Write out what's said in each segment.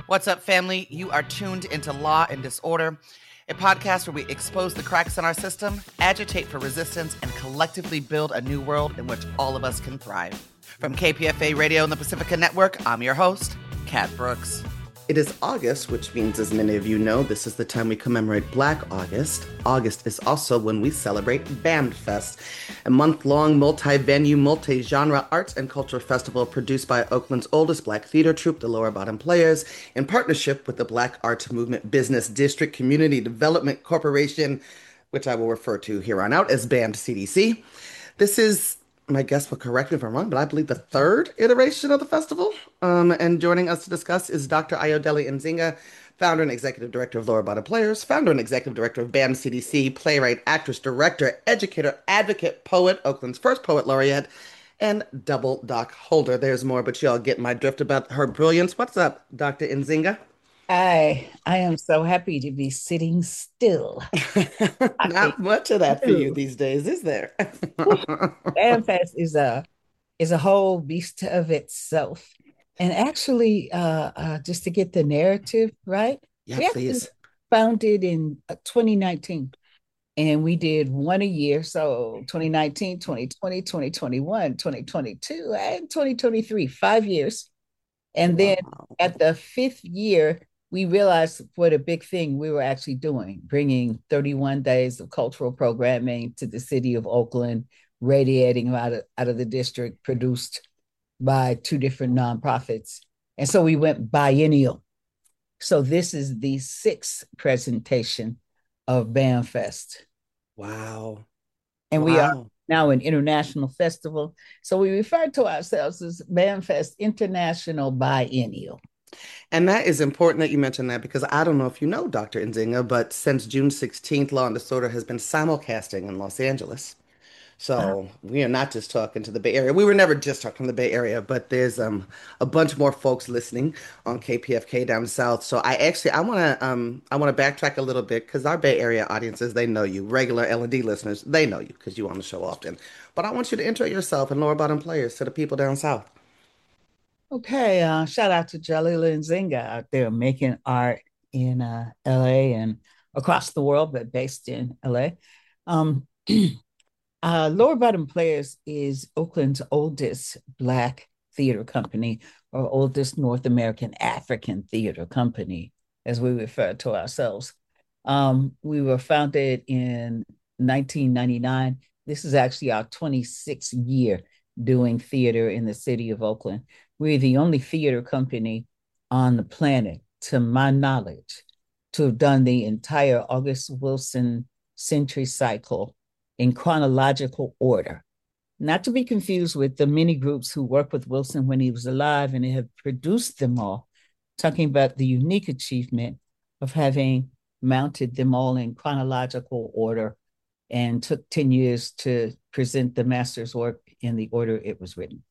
What's up, family? You are tuned into Law and Disorder, a podcast where we expose the cracks in our system, agitate for resistance, and collectively build a new world in which all of us can thrive. From KPFA Radio and the Pacifica Network, I'm your host, Kat Brooks. It is August, which means, as many of you know, this is the time we commemorate Black August. August is also when we celebrate BAMFest, a month-long, multi-venue, multi-genre arts and culture festival produced by Oakland's oldest Black theater troupe, the Lower Bottom Players, in partnership with the Black Arts Movement Business District Community Development Corporation, which I will refer to here on out as BAMD CDC. This is, my guest will correct me if I'm wrong, but I believe the third iteration of the festival. And joining us to discuss is Dr. Ayodele Nzinga, founder and executive director of Lower Bottom Players, founder and executive director of BAM CDC, playwright, actress, director, educator, advocate, poet, Oakland's first poet laureate, and double doc holder. There's more, but y'all get my drift about her brilliance. What's up, Dr. Nzinga? I am so happy to be sitting still. Not much of that for you these days, is there? FanFest is a whole beast of itself. And actually, just to get the narrative right, Yeah, we actually please. founded in 2019 and we did one a year. So 2019, 2020, 2021, 2022, and 2023, 5 years. And then Wow. at the fifth year, we realized what a big thing we were actually doing, bringing 31 days of cultural programming to the city of Oakland, radiating out of the district, produced by two different nonprofits. And so we went biennial. So this is the sixth presentation of BAMFest. Wow. And we are Wow. now an international festival. So we refer to ourselves as BAMFest International Biennial. And that is important that you mentioned that because I don't know if you know, Dr. Nzinga, but since June 16th, Law and Disorder has been simulcasting in Los Angeles. Uh, So we are not just talking to the Bay Area. We were never just talking to the Bay Area, but there's a bunch more folks listening on KPFK down south. So I want to backtrack a little bit because our Bay Area audiences, they know you. Regular L&D listeners, they know you because you on the show often. But I want you to intro yourself and Lower Bottom Players to the people down south. okay, shout out to Jalila and Zinga out there making art in LA and across the world, but based in LA. Um, Lower Bottom Players is Oakland's oldest Black theater company, or oldest North American African theater company, as we refer to ourselves. We were founded in 1999. This is actually our 26th year doing theater in the city of Oakland. We're the only theater company on the planet, to my knowledge, to have done the entire August Wilson century cycle in chronological order, not to be confused with the many groups who worked with Wilson when he was alive and have produced them all, talking about the unique achievement of having mounted them all in chronological order and took 10 years to present the master's work in the order it was written.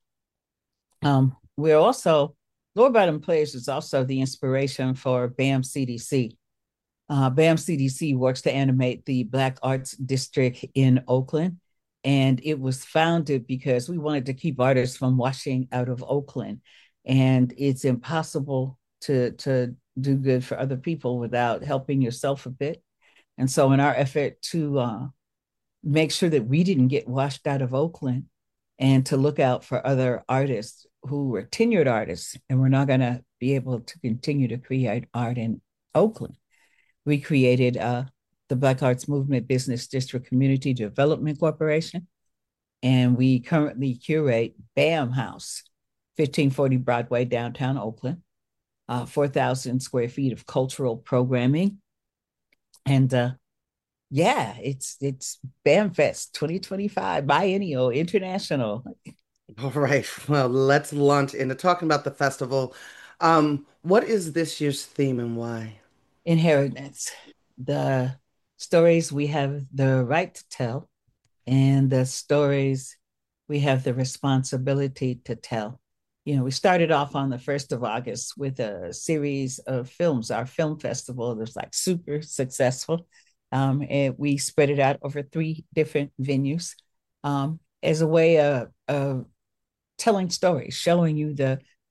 We're also, Lower Bottom Players is also the inspiration for BAM CDC. BAM CDC works to animate the Black Arts District in Oakland. And it was founded because we wanted to keep artists from washing out of Oakland. And it's impossible to do good for other people without helping yourself a bit. And so, in our effort to make sure that we didn't get washed out of Oakland and to look out for other artists who were tenured artists and we're not going to be able to continue to create art in Oakland, we created the Black Arts Movement Business District Community Development Corporation. And we currently curate BAM House, 1540 Broadway, downtown Oakland, 4,000 square feet of cultural programming. And yeah, it's BAM Fest 2025, biennial, international. All right. Well, let's launch into talking about the festival. What is this year's theme and why? Inheritance, the stories we have the right to tell, and the stories we have the responsibility to tell. You know, we started off on the 1st of August with a series of films. Our film festival was like super successful. And we spread it out over three different venues as a way of telling stories, showing you the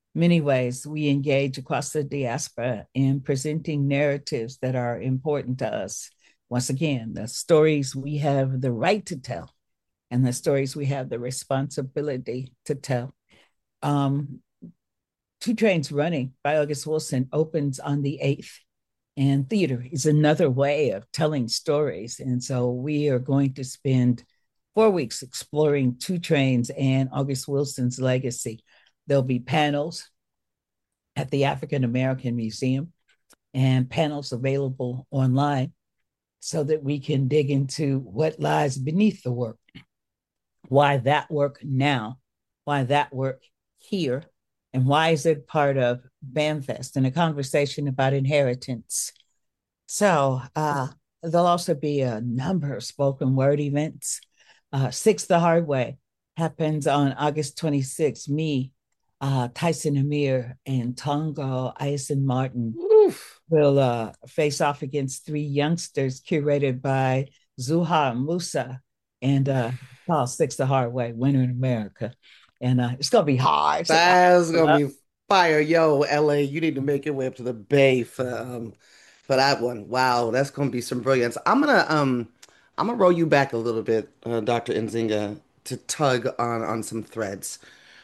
many ways, we engage across the diaspora in presenting narratives that are important to us. Once again, the stories we have the right to tell and the stories we have the responsibility to tell. Um, Two Trains Running by August Wilson opens on the 8th, and theater is another way of telling stories. And so we are going to spend 4 weeks exploring Two Trains and August Wilson's legacy. There'll be panels at the African American Museum and panels available online so that we can dig into what lies beneath the work, why that work now, why that work here, and why is it part of BAMFest, and a conversation about inheritance. So there'll also be a number of spoken word events. Six the Hard Way happens on August 26th. Me, Tyson Amir, and Tongo Ison Martin will face off against three youngsters curated by Zuha Musa and called Six the Hard Way, Winter in America. And it's going to be hard. That's going to be fire. Yo, LA, you need to make your way up to the Bay for that one. Wow, that's going to be some brilliance. I'm gonna roll you back a little bit, Dr. Nzinga, to tug on some threads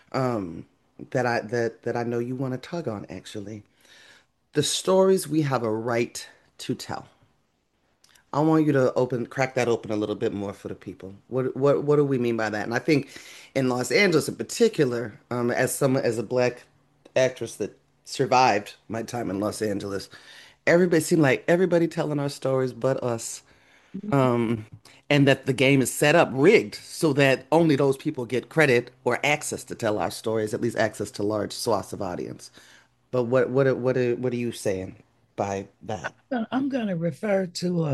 that I know you want to tug on, actually. The stories we have a right to tell. I want you to crack that open a little bit more for the people. What do we mean by that? And I think in Los Angeles in particular, as a black actress that survived my time in Los Angeles, everybody seemed like everybody telling our stories but us. Um, and that the game is set up rigged so that only those people get credit or access to tell our stories, at least access to large swaths of audience. But what are you saying by that? I'm going to refer to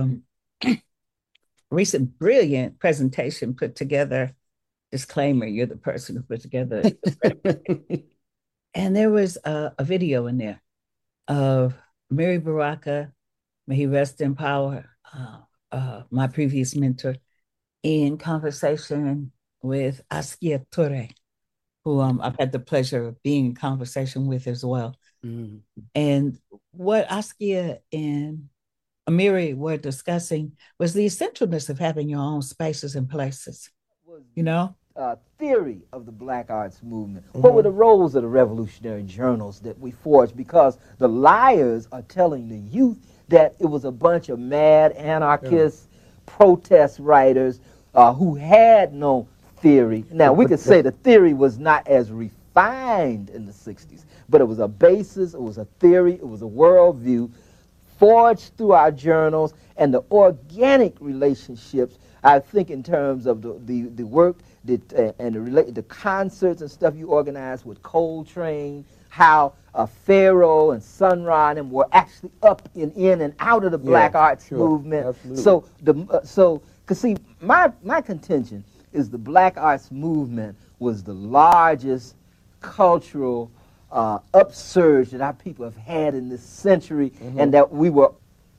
recent brilliant presentation put together. Disclaimer, you're the person who put together. And there was a video in there of Mary Baraka, may he rest in power, my previous mentor, in conversation with Askia Ture, who I've had the pleasure of being in conversation with as well. Mm. And what Askia and Amiri were discussing was the essentialness of having your own spaces and places, you know? Theory of the Black Arts Movement. Mm-hmm. What were the roles of the revolutionary journals that we forged? Because the liars are telling the youth that it was a bunch of mad anarchists, protest writers who had no theory. Now, we could say the theory was not as refined in the 60s, but it was a basis, it was a theory, it was a worldview forged through our journals and the organic relationships, I think, in terms of the work and the concerts and stuff you organized with Coltrane, how Pharaoh and Sun Ra and them were actually up and in and out of the Black Arts movement. Absolutely. So, cause see, my contention is the Black Arts movement was the largest cultural upsurge that our people have had in this century, and that we were.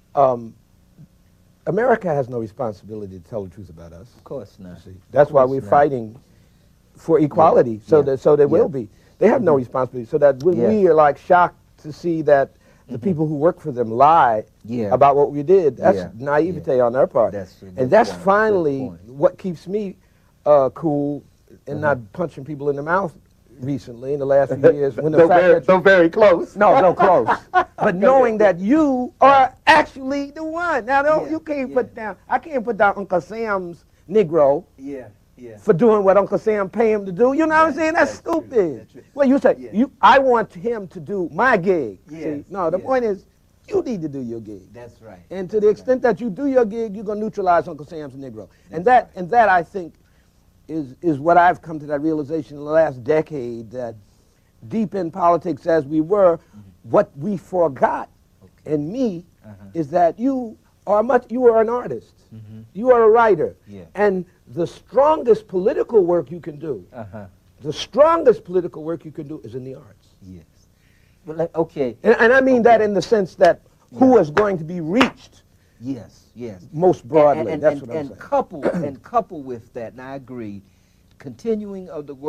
America has no responsibility to tell the truth about us. Of course not. See? That's why we're fighting for equality, so there will be. They have no responsibility, so that when we are like shocked to see that the people who work for them lie about what we did, that's naivete on their part. That's finally what keeps me cool and not punching people in the mouth recently in the last few years. When so very close. No close. But knowing that you are actually the one. Now, you can't put down, I can't put down Uncle Sam's Negro for doing what Uncle Sam pay him to do. You know what I'm saying? That's stupid. Well, you say, I want him to do my gig. See? No, the point is, you need to do your gig. That's right. And to the extent that you do your gig, you're going to neutralize Uncle Sam's Negro. And that, I think, is what I've come to that realization in the last decade, that deep in politics as we were, what we forgot, and me, is that you are an artist. You are a writer. And the strongest political work you can do, the strongest political work you can do is in the arts. Yes. Well, okay. And I mean that in the sense that who is going to be reached. Yes. Most broadly, that's what I'm saying. And couple with that, and I agree, continuing of the work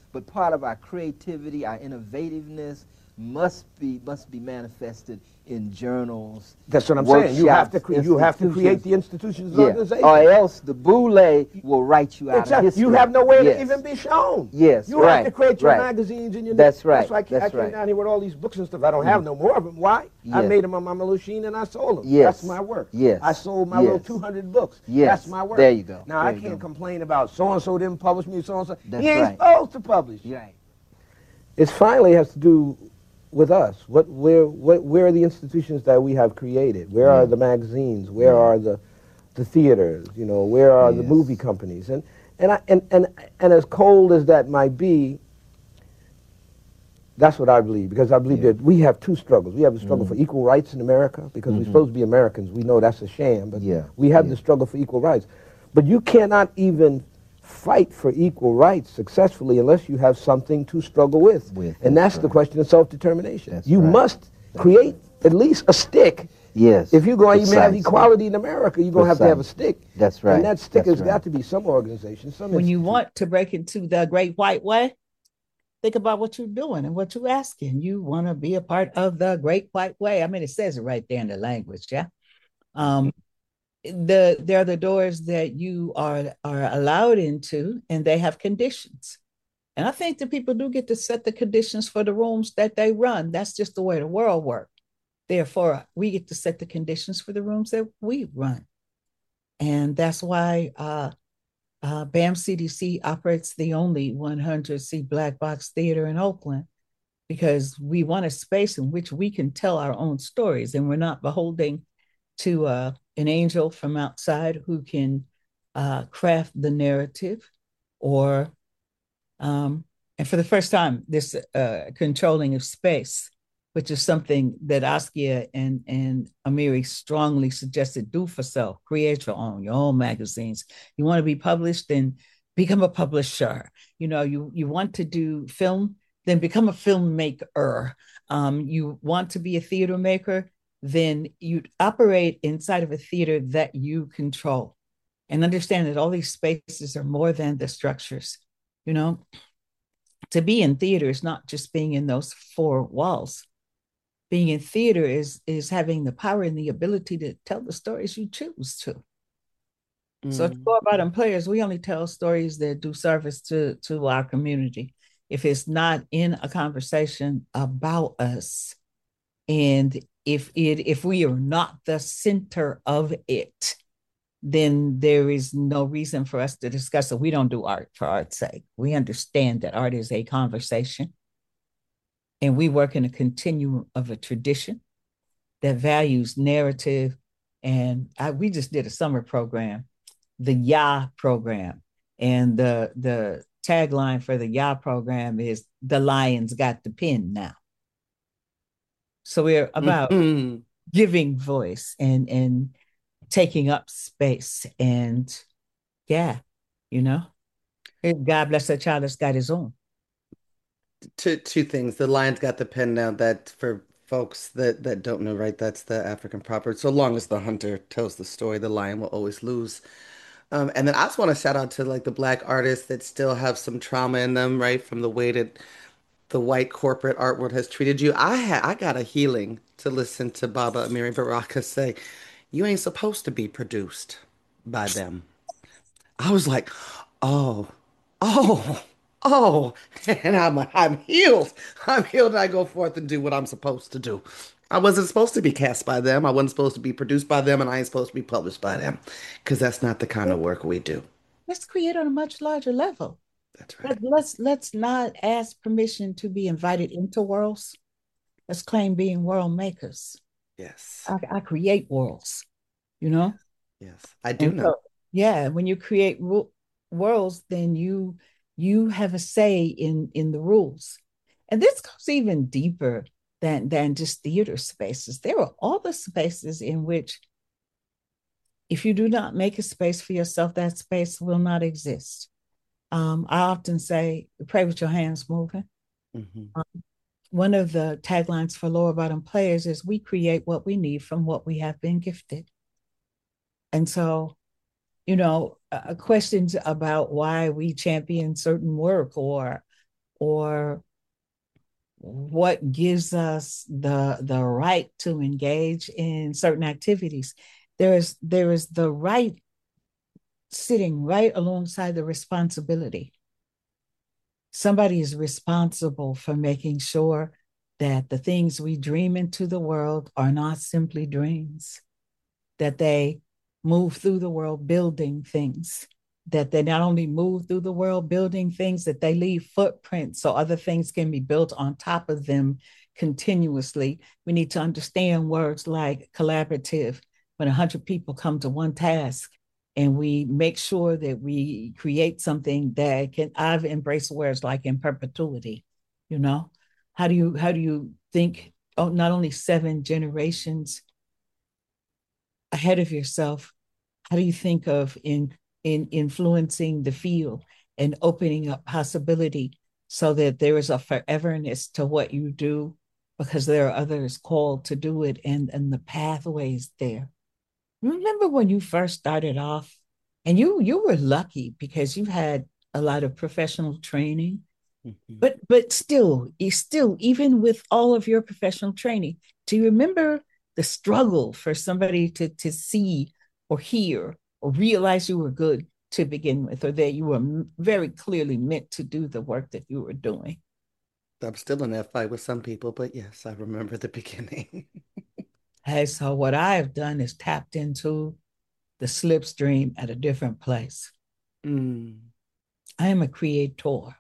but part of our creativity, our innovativeness must be manifested in journals. That's what I'm saying. You have to create the institutions and organizations. Or else the boule will write you out of history. You have nowhere to even be shown. Yes, you have to create your magazines and your. That's right. That's why I came down here with all these books and stuff. I don't have no more of them. Why? I made them on my machine and I sold them. That's my work. I sold my little 200 books. That's my work. There you go. Now I can't complain about so and so didn't publish me, so and so. He ain't supposed to publish. Right. It finally has to do with us. Where are the institutions that we have created? Where are the magazines? Where are the theaters? You know, where are the movie companies? And as cold as that might be, that's what I believe, because I believe that we have two struggles. We have the struggle for equal rights in America, because we're supposed to be Americans. We know that's a sham, but we have the struggle for equal rights. But you cannot even fight for equal rights successfully unless you have something to struggle with. And that's the question of self-determination. You must create at least a stick. Yes. If you're going to even have equality in America, you're going to have a stick. That's right. And that stick has got to be some organization, some When you want to break into the Great White Way, think about what you're doing and what you're asking. You want to be a part of the Great White Way. I mean, it says it right there in the language, there are the doors that you are allowed into, and they have conditions. And I think that people do get to set the conditions for the rooms that they run. That's just the way the world works. Therefore, we get to set the conditions for the rooms that we run. And that's why BAM CDC operates the only 100-seat black box theater in Oakland, because we want a space in which we can tell our own stories, and we're not beholden to an angel from outside who can craft the narrative, or and for the first time, this controlling of space, which is something that Askia and Amiri strongly suggested. Do for self, create your own magazines. You want to be published, then become a publisher. You know, you want to do film, then become a filmmaker. You want to be a theater maker, then you operate inside of a theater that you control, and understand that all these spaces are more than the structures. You know, to be in theater is not just being in those four walls. Being in theater is having the power and the ability to tell the stories you choose to. So to go about them players, we only tell stories that do service to our community. If it's not in a conversation about us, and if we are not the center of it, then there is no reason for us to discuss it. We don't do art for art's sake. We understand that art is a conversation, and we work in a continuum of a tradition that values narrative. And we just did a summer program, the YA program, and the tagline for the YA program is "The Lions got the pen now." So we're about giving voice and taking up space. And you know, God bless a child that's got his own. Two things. The lion's got the pen now. That, for folks that don't know, right, that's the African proverb. So long as the hunter tells the story, the lion will always lose. And then I just want to shout out to like the Black artists that still have some trauma in them, right, from the way that the white corporate art world has treated you. I got a healing to listen to Baba Amiri Baraka say, "You ain't supposed to be produced by them." I was like, oh, oh, oh, and I'm healed. I'm healed, and I go forth and do what I'm supposed to do. I wasn't supposed to be cast by them. I wasn't supposed to be produced by them, and I ain't supposed to be published by them, because that's not the kind of work we do. Let's create on a much larger level. That's right. Let's not ask permission to be invited into worlds. Let's claim being world makers. Yes. I create worlds, you know? Yes, I do know. So, when you create worlds, then you have a say in the rules. And this goes even deeper than just theater spaces. There are all the spaces in which, if you do not make a space for yourself, that space will not exist. I often say, pray with your hands moving. One of the taglines for Lower Bottom Players is, we create what we need from what we have been gifted. And so, you know, questions about why we champion certain work, or or what gives us the right to engage in certain activities. There is the right sitting right alongside the responsibility. Somebody is responsible for making sure that the things we dream into the world are not simply dreams, that they move through the world building things, that they not only move through the world building things, that they leave footprints so other things can be built on top of them continuously. We need to understand words like collaborative. When 100 people come to one task, and we make sure that we create something that can, I've embraced words like in perpetuity, you know? How do you think, oh, not only 7 generations ahead of yourself, how do you think of in influencing the field and opening up possibility so that there is a foreverness to what you do because there are others called to do it and the pathways there. Remember when you first started off, and you were lucky because you had a lot of professional training, but still, even with all of your professional training, do you remember the struggle for somebody to see or hear or realize you were good to begin with, or that you were very clearly meant to do the work that you were doing? I'm still in that fight with some people, but yes, I remember the beginning. Hey, so what I have done is tapped into the slipstream at a different place. Mm. I am a creator.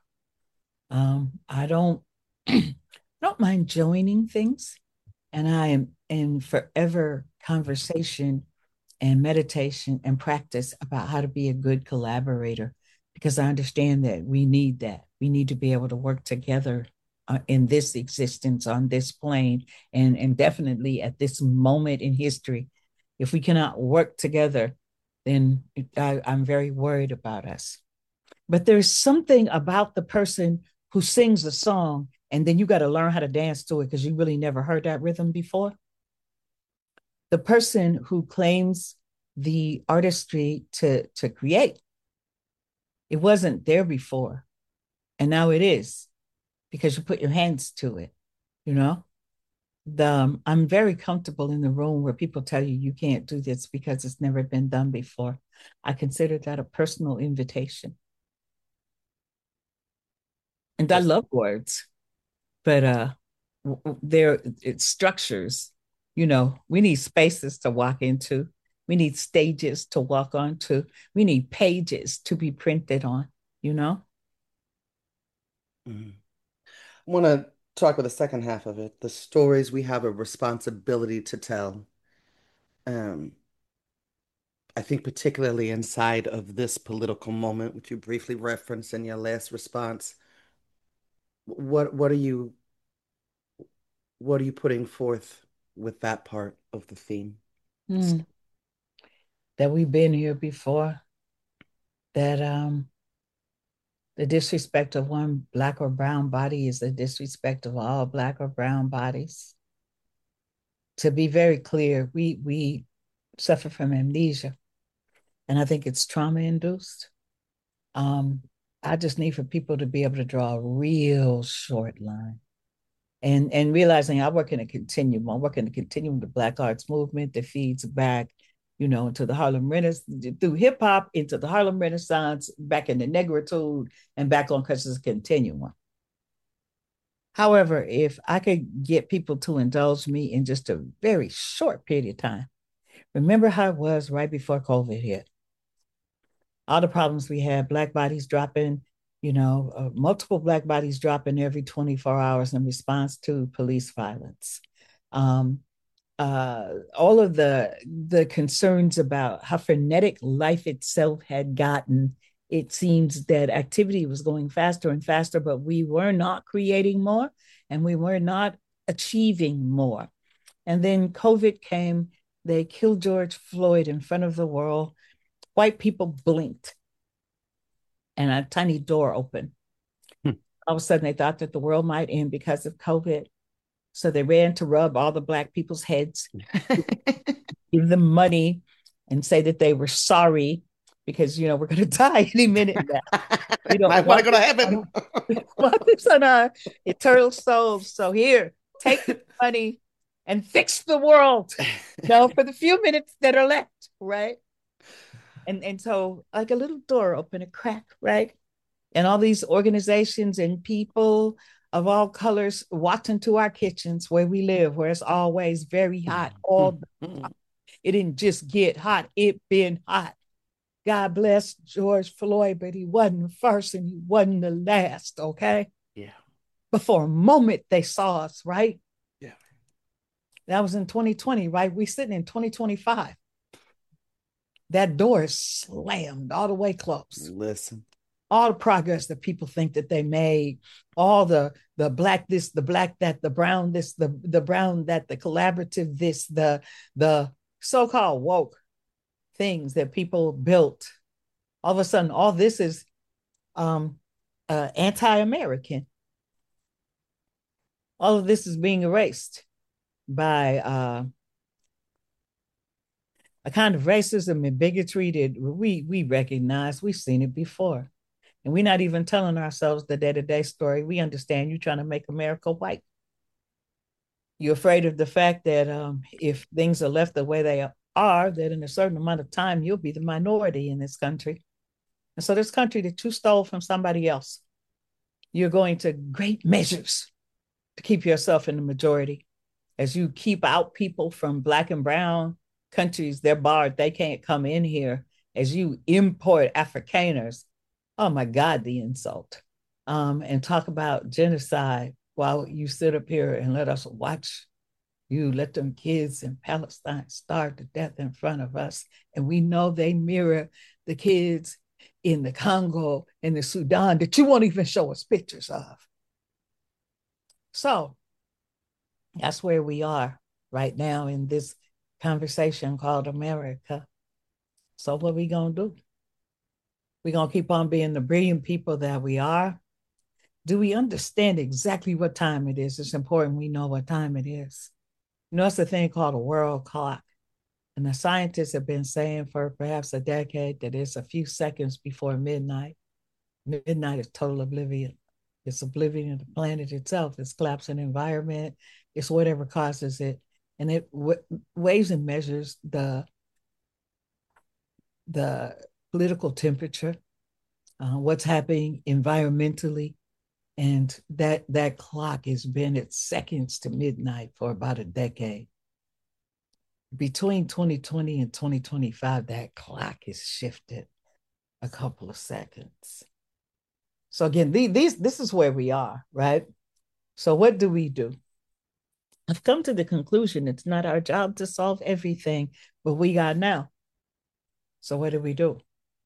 I don't I don't mind joining things, and I am in forever conversation and meditation and practice about how to be a good collaborator because I understand that we need that. We need to be able to work together in this existence on this plane, and definitely at this moment in history. If we cannot work together, then I'm very worried about us. But there's something about the person who sings a song and then you got to learn how to dance to it because you really never heard that rhythm before. The person who claims the artistry to create, it wasn't there before. And now it is because you put your hands to it, you know? I'm very comfortable in the room where people tell you you can't do this because it's never been done before. I consider that a personal invitation. And I Just love words, but there it's structures. You know, we need spaces to walk into. We need stages to walk onto. We need pages to be printed on, you know? mm. I want to talk about the second half of it, the stories we have a responsibility to tell. Um, I think particularly inside of this political moment, which you briefly referenced in your last response, what are you putting forth with that part of the theme? Mm, that we've been here before, that the disrespect of one black or brown body is the disrespect of all black or brown bodies. To be very clear, we suffer from amnesia, and I think it's trauma induced. Um, I just need for people to be able to draw a real short line and realizing I work in a continuum. I work in a continuum of the Black Arts movement that feeds back, you know, into the Harlem Renaissance, through hip hop, into the Harlem Renaissance, back into negritude, and back on because it's a continuum. However, if I could get people to indulge me in just a very short period of time, remember how it was right before COVID hit. All the problems we had, black bodies dropping, you know, multiple black bodies dropping every 24 hours in response to police violence. Um, all of the concerns about how frenetic life itself had gotten. It seems that activity was going faster and faster, but we were not creating more and we were not achieving more. And then COVID came, they killed George Floyd in front of the world. White people blinked and a tiny door opened. Hmm. All of a sudden, they thought that the world might end because of COVID. So they ran to rub all the black people's heads, give them money, and say that they were sorry because we're going to die any minute now. We don't I want to go to want heaven. this on our eternal souls. So here, take the money and fix the world. For the few minutes that are left, right? And so like a little door open a crack, right? And all these organizations and people of all colors walked into our kitchens where we live, where it's always very hot. It didn't just get hot, it been hot. God bless George Floyd, but he wasn't the first and he wasn't the last, okay? Yeah. But for a moment, they saw us, right? Yeah. That was in 2020, right? We sitting in 2025. That door is slammed all the way closed. Listen. All the progress that people think that they made, all the black this, the black that, the brown this, the brown that, the collaborative this, the so-called woke things that people built. All of a sudden, all this is anti-American. All of this is being erased by a kind of racism and bigotry that we recognize. We've seen it before. And we're not even telling ourselves the day-to-day story. We understand you're trying to make America white. You're afraid of the fact that if things are left the way they are, that in a certain amount of time, you'll be the minority in this country. And so this country that you stole from somebody else, you're going to great measures to keep yourself in the majority. As you keep out people from Black and brown countries, they're barred, they can't come in here. As you import Afrikaners, oh my God, the insult. And talk about genocide while you sit up here and let us watch you let them kids in Palestine starve to death in front of us. And we know they mirror the kids in the Congo and the Sudan that you won't even show us pictures of. So that's where we are right now in this conversation called America. So what are we going to do? We're going to keep on being the brilliant people that we are. Do we understand exactly what time it is? It's important we know what time it is. It's a thing called a world clock. And the scientists have been saying for perhaps a decade that it's a few seconds before midnight. Midnight is total oblivion. It's oblivion of the planet itself. It's collapsing environment. It's whatever causes it. And it weighs and measures the political temperature, what's happening environmentally. And that clock has been at seconds to midnight for about a decade. Between 2020 and 2025, that clock has shifted a couple of seconds. So again, this is where we are, right? So what do we do? I've come to the conclusion it's not our job to solve everything, but we got now. So what do?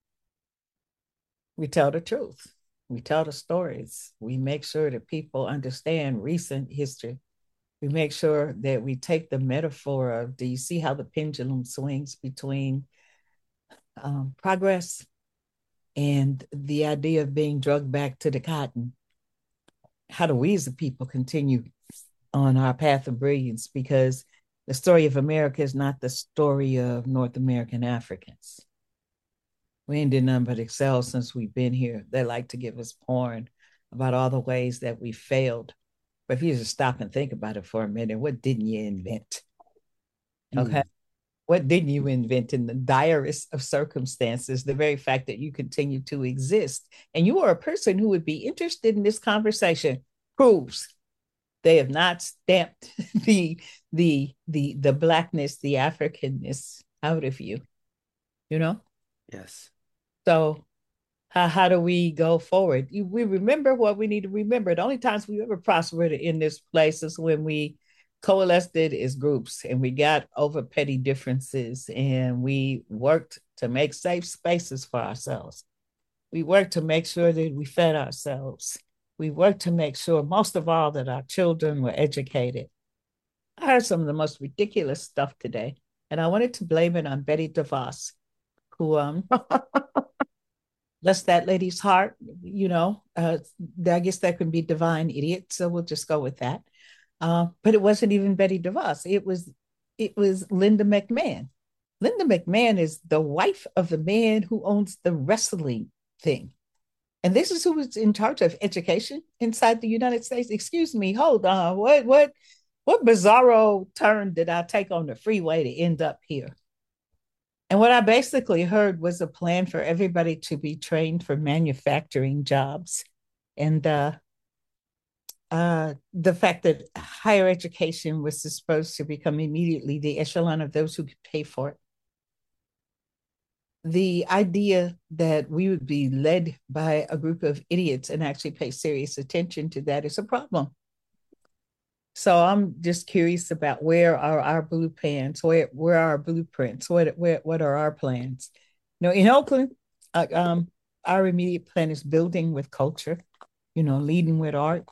We tell the truth. We tell the stories. We make sure that people understand recent history. We make sure that we take the metaphor of, do you see how the pendulum swings between progress and the idea of being drugged back to the cotton? How do we as a people continue on our path of brilliance? Because the story of America is not the story of North American Africans. We ain't did nothing but excel since we've been here. They like to give us porn about all the ways that we failed. But if you just stop and think about it for a minute, what didn't you invent? Okay. What didn't you invent in the direst of circumstances? The very fact that you continue to exist and you are a person who would be interested in this conversation proves they have not stamped the blackness, the Africanness out of you, Yes. So how do we go forward? We remember what we need to remember. The only times we ever prospered in this place is when we coalesced as groups and we got over petty differences and we worked to make safe spaces for ourselves. We worked to make sure that we fed ourselves. We worked to make sure, most of all, that our children were educated. I heard some of the most ridiculous stuff today, and I wanted to blame it on Betty DeVos, who bless that lady's heart, I guess that can be divine idiot, so we'll just go with that. But it wasn't even Betty DeVos. It was Linda McMahon, Linda McMahon is the wife of the man who owns the wrestling thing. And this is who was in charge of education inside the United States. Excuse me, hold on. What bizarro turn did I take on the freeway to end up here? And what I basically heard was a plan for everybody to be trained for manufacturing jobs. And the fact that higher education was supposed to become immediately the echelon of those who could pay for it. The idea that we would be led by a group of idiots and actually pay serious attention to that is a problem. So I'm just curious about where are our blueprints, where are our blueprints, what are our plans? In Oakland, our immediate plan is building with culture, leading with art,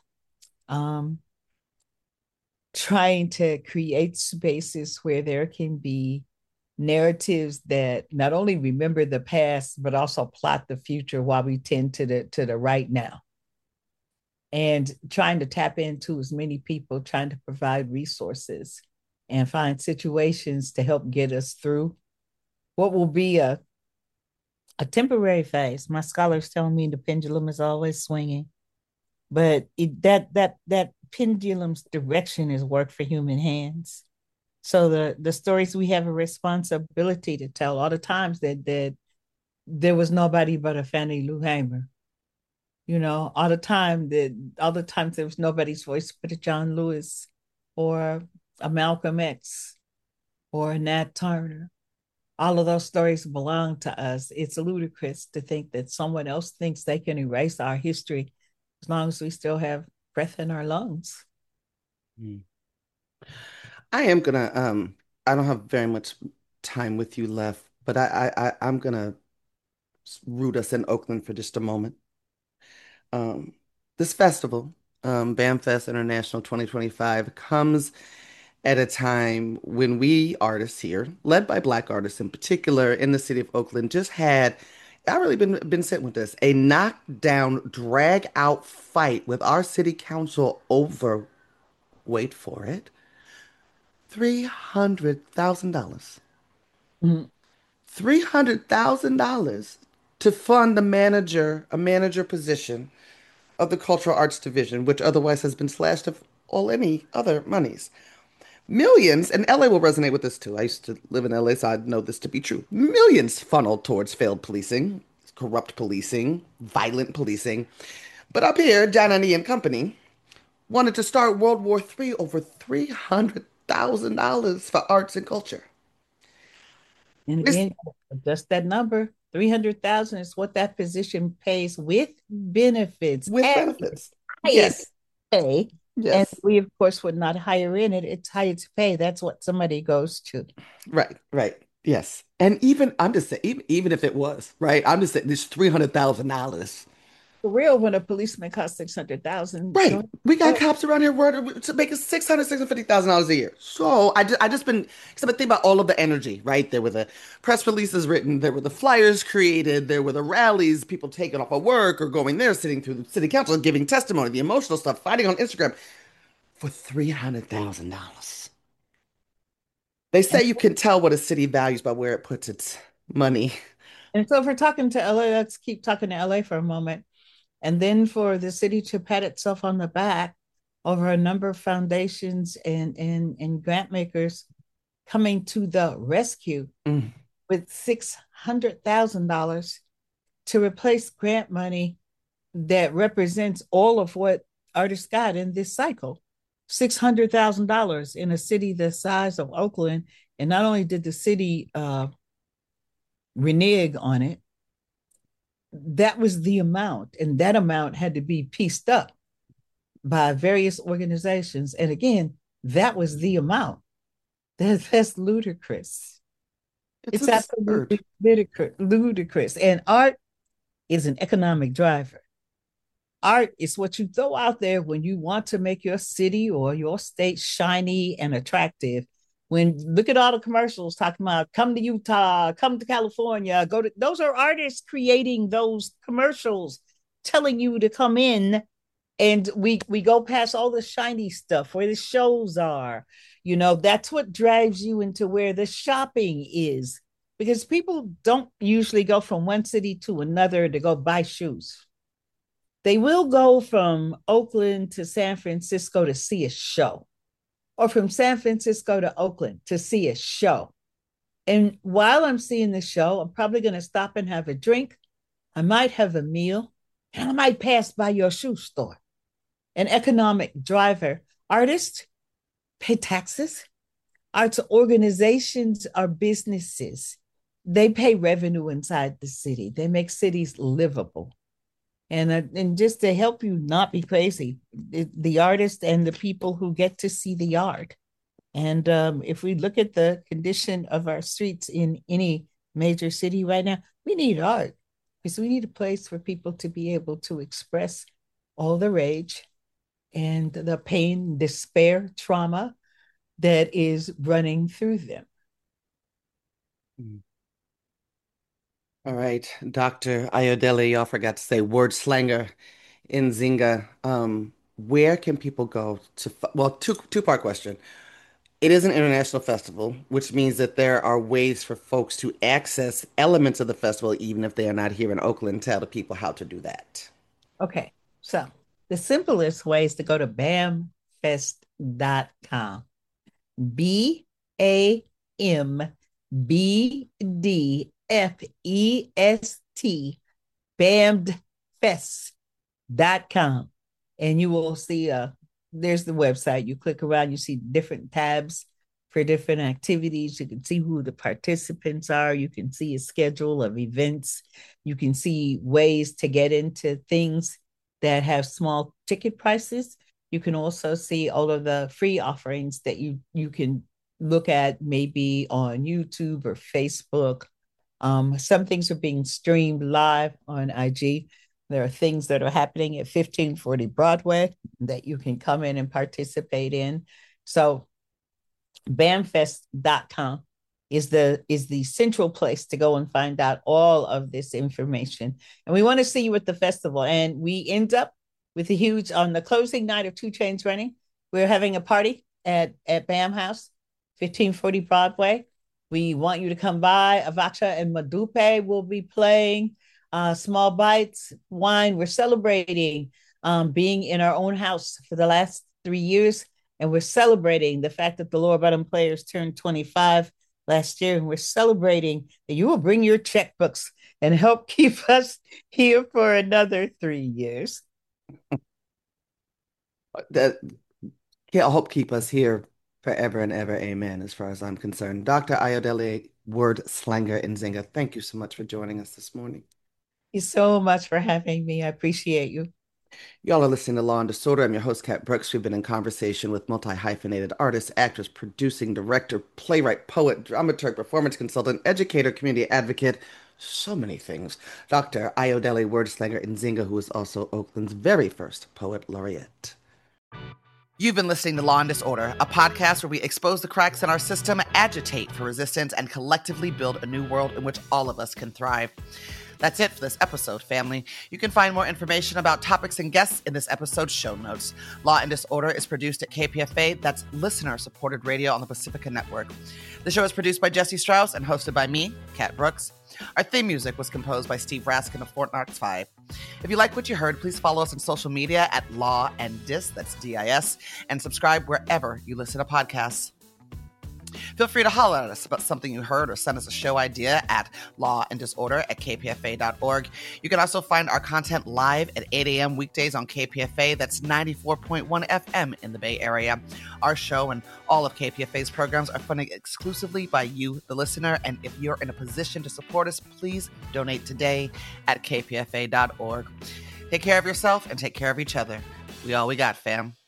trying to create spaces where there can be narratives that not only remember the past, but also plot the future while we tend to the right now. And trying to tap into as many people, trying to provide resources and find situations to help get us through what will be a temporary phase. My scholars tell me the pendulum is always swinging, but that pendulum's direction is work for human hands. So the stories we have a responsibility to tell, all the times that there was nobody but a Fannie Lou Hamer, all the times there was nobody's voice but a John Lewis or a Malcolm X or a Nat Turner. All of those stories belong to us. It's ludicrous to think that someone else thinks they can erase our history as long as we still have breath in our lungs. Mm. I am gonna I don't have very much time with you left, but I'm gonna root us in Oakland for just a moment. This festival, BAMFest International 2025, comes at a time when we artists here, led by Black artists in particular in the city of Oakland, just had, I've really been sitting with this, a knockdown, drag out fight with our city council over, wait for it, $300,000. Mm-hmm. $300,000 to fund a manager position of the Cultural Arts Division, which otherwise has been slashed of all any other monies. Millions, and LA will resonate with this too. I used to live in LA, so I know this to be true. Millions funneled towards failed policing, corrupt policing, violent policing. But up here, John and Ian Company wanted to start World War III over $300,000 for arts and culture. And again, just that number, 300,000 is what that position pays with benefits. With benefits. Highest pay. Yes. And we, of course, would not hire in it. It's highest pay. That's what somebody goes to. Right. Yes. And even, I'm just saying, even if it was, right? I'm just saying this $300,000. For real, when a policeman costs 600,000. Right. We got cops around here to make $650,000 a year. So I just been, because I've been thinking about all of the energy, right? There were the press releases written, there were the flyers created, there were the rallies, people taking off of work or going there, sitting through the city council, giving testimony, the emotional stuff, fighting on Instagram for $300,000. They say you can tell what a city values by where it puts its money. And so if we're talking to LA, let's keep talking to LA for a moment. And then for the city to pat itself on the back over a number of foundations and grant makers coming to the rescue with $600,000 to replace grant money that represents all of what artists got in this cycle. $600,000 in a city the size of Oakland. And not only did the city renege on it, that was the amount, and that amount had to be pieced up by various organizations. And again, that was the amount. That's ludicrous. It's absolutely ludicrous. And art is an economic driver. Art is what you throw out there when you want to make your city or your state shiny and attractive. When look at all the commercials talking about come to Utah, come to California, those are artists creating those commercials, telling you to come in And we go past all the shiny stuff where the shows are. You know, that's what drives you into where the shopping is, because people don't usually go from one city to another to go buy shoes. They will go from Oakland to San Francisco to see a show, or from San Francisco to Oakland to see a show. And while I'm seeing the show, I'm probably going to stop and have a drink. I might have a meal, and I might pass by your shoe store. An economic driver, artists pay taxes. Arts organizations are businesses. They pay revenue inside the city. They make cities livable. And just to help you not be crazy, the artists and the people who get to see the art. And if we look at the condition of our streets in any major city right now, we need art, because we need a place for people to be able to express all the rage and the pain, despair, trauma that is running through them. All right, Dr. Ayodele, y'all forgot to say word slanger Nzinga. Where can people go to, well, two-part question. It is an international festival, which means that there are ways for folks to access elements of the festival, even if they are not here in Oakland. Tell the people how to do that. Okay, so the simplest way is to go to bamfest.com. BAMBDFEST, BAMFest.com. And you will see there's the website. You click around, you see different tabs for different activities. You can see who the participants are. You can see a schedule of events. You can see ways to get into things that have small ticket prices. You can also see all of the free offerings that you can look at, maybe on YouTube or Facebook. Some things are being streamed live on IG. There are things that are happening at 1540 Broadway that you can come in and participate in. So bamfest.com is the central place to go and find out all of this information. And we want to see you at the festival. And we end up with a huge, on the closing night of 2 Chainz running, we're having a party at BAM House, 1540 Broadway. We want you to come by. Avacha and Madupe will be playing. Small Bites Wine. We're celebrating being in our own house for the last 3 years. And we're celebrating the fact that the Lower Bottom Players turned 25 last year. And we're celebrating that you will bring your checkbooks and help keep us here for another 3 years. That will help keep us here forever and ever. Amen. As far as I'm concerned. Dr. Ayodele Word Slanger Nzinga, thank you so much for joining us this morning. Thank you so much for having me. I appreciate you. Y'all are listening to Law and Disorder. I'm your host, Kat Brooks. We've been in conversation with multi-hyphenated artist, actress, producing director, playwright, poet, dramaturg, performance consultant, educator, community advocate, so many things. Dr. Ayodele Word Slanger Nzinga, who is also Oakland's very first poet laureate. You've been listening to Law and Disorder, a podcast where we expose the cracks in our system, agitate for resistance, and collectively build a new world in which all of us can thrive. That's it for this episode, family. You can find more information about topics and guests in this episode's show notes. Law and Disorder is produced at KPFA. That's listener-supported radio on the Pacifica Network. The show is produced by Jesse Strauss and hosted by me, Kat Brooks. Our theme music was composed by Steve Raskin of Fort Knox 5. If you like what you heard, please follow us on social media at Law and Dis, that's D-I-S, and subscribe wherever you listen to podcasts. Feel free to holler at us about something you heard or send us a show idea at lawanddisorder@kpfa.org. You can also find our content live at 8 a.m. weekdays on KPFA. That's 94.1 FM in the Bay Area. Our show and all of KPFA's programs are funded exclusively by you, the listener. And if you're in a position to support us, please donate today at kpfa.org. Take care of yourself and take care of each other. We all we got, fam.